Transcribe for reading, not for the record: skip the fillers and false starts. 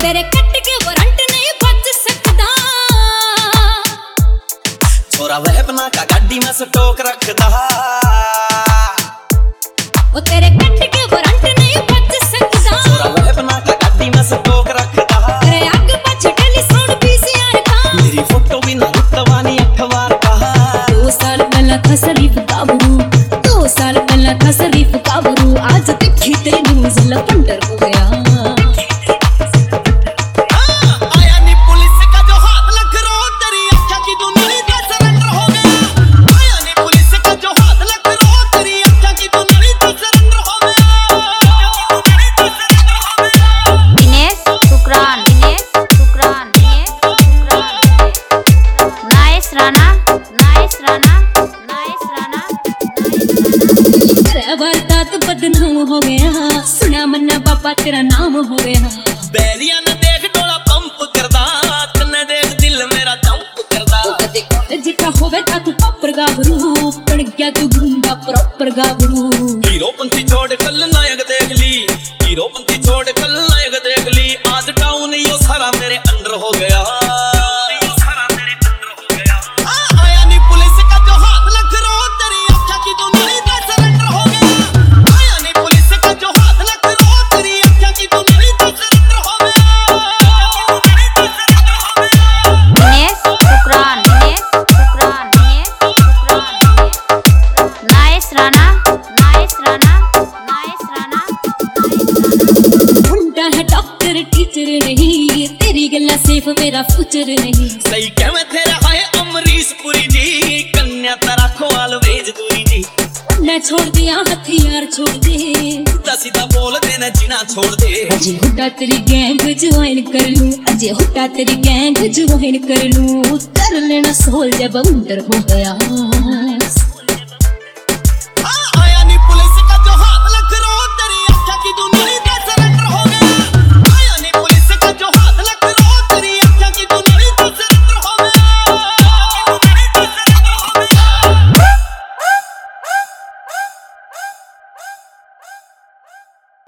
तेरे कट के वारंट नहीं बच सकदा छोरा वह बना का गाड़ी में स्टॉक रखदा ओ तेरे कट के वारंट नहीं बच सकदा छोरा वह बना का गाड़ी में स्टॉक रखदा तेरे आग पछ डेली साउंड पीसीआर का मेरी फोटो भी ना रुतवानी 8 बार कहा 2 साल पहला था शरीफ काबरू 2 साल पहला था शरीफ काबरू आज देखी तेरी न्यूज़ लपंडर हो गया वारदात बदनाम हो गया सुना मन्ना पापा तेरा नाम हो गया बैरिया ने देख डोला पंप करदा तन्ने देख दिल मेरा जंप करदा कदे कॉलेज का होवे ता तू प्रॉपर गाभरू पड़ गया तू गुंडा प्रॉपर गाभरू हीरोपंती छोड़ कल नायक देख ली हीरोपंती छोड़ कल नायक देख ली आज टाउन यो सारा मेरे अंडर हो गया टीचर नहीं तेरी गल्ला सेफ मेरा फ्यूचर नहीं सही कह मैं तेरा है अमरीश पुरी जी कन्या तेरा ख्वाल भेज दूरी जी मैं छोड़ दिया हथियार छोड़ दे सीधा सीधा बोल देना जीना छोड़ दे अजय हुड्डा तेरी गैंग ज्वाइन कर लूं अजय हुड्डा तेरी गैंग ज्वाइन कर लूं कर लेना सोल जब अंदर हो गया